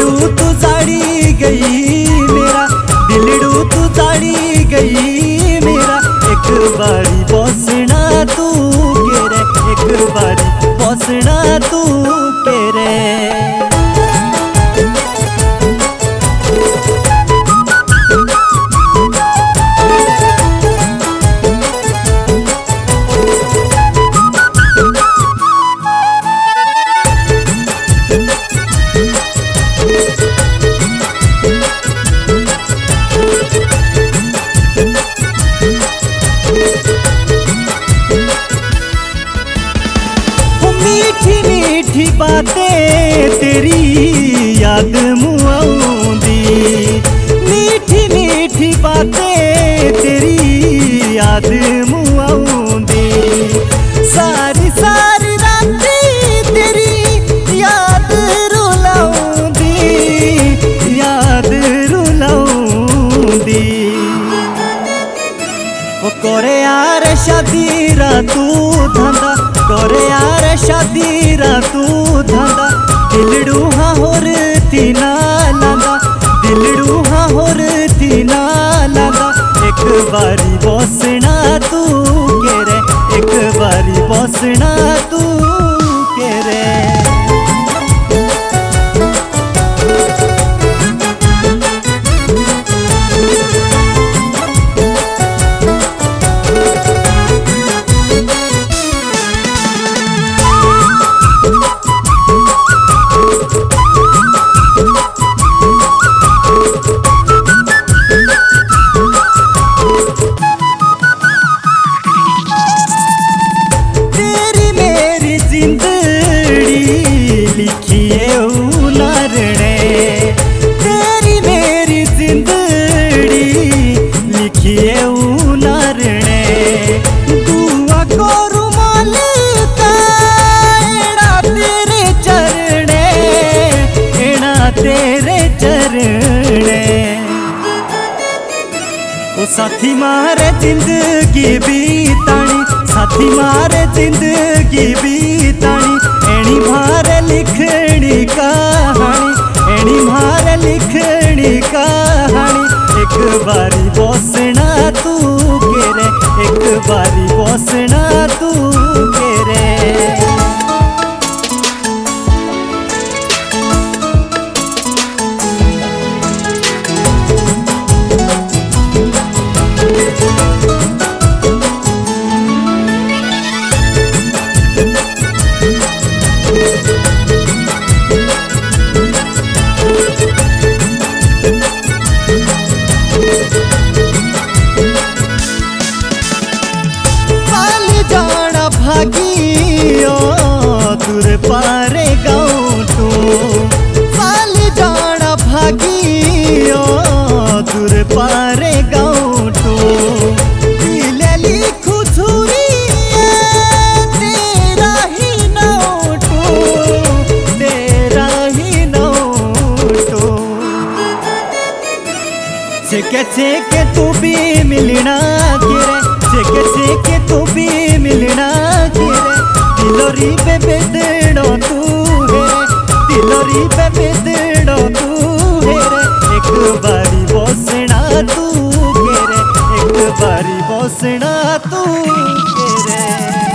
दिलड़ू तू जाड़ी गई मेरा, दिलड़ू तू जाड़ी गई मेरा। एक बारी बसना तू के रे, एक बारी बसना तू के रे। मीठी मीठी बातें तेरी याद मुआऊंदी, मीठी मीठी बातें तेरी याद मुआऊंदी। सारी सारी रातें तेरी याद रुलाऊंदी, याद रुलाऊंदी। ओ करे यार शादी रा तू धंधा, करे यार शादी रा तू धंधा। दिलड़ू हाँ होर तीना लांदा, दिलड़ू हाँ होर तीना लांदा। एक बारी बसना तू के रे, एक बारी बसना तू के रे। लिखिए उनारने तेरी मेरी जिंदड़ी, लिखिए उनारने। दुआ करू मालिका एड़ा तेरे चरणे, एड़ा तेरे चरणे। ओ साथी मारे जिंदगी बीतानी, साथी मारे जिंदगी बीतानी। एनी मारे लिखनी कहानी, एनी मारे लिखनी कहानी। एक बारी बसना तू के रे, एक बारी बसना तू के रे। भागियो दूर पारे गाँव तू, साल जाना भागियो दूर पारे गाँव तू। दिले लिखू छुरिए तेरा ही नोटू, तेरा ही नोटू। छेके तू भी मिलना गिरे, छेके तू भी मिलना गिरे। दिलोरी पे बेदड़ो तू है, दिलोरी पे बेदड़ो तू है रे। एक बारी बसना तू के रे, एक बारी बसना तू के रे।